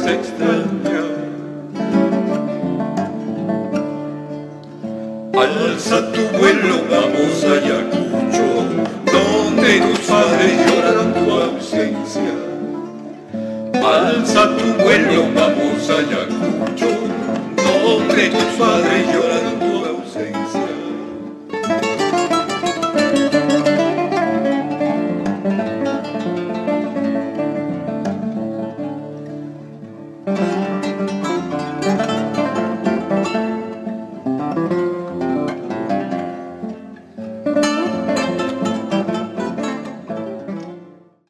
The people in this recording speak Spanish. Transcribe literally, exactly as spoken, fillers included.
extraña. Alza tu vuelo, vamos a Ayacucho, donde tus padres lloran tu ausencia. Alza tu vuelo, vamos a Ayacucho, donde tus padres lloran tu ausencia. Thank you.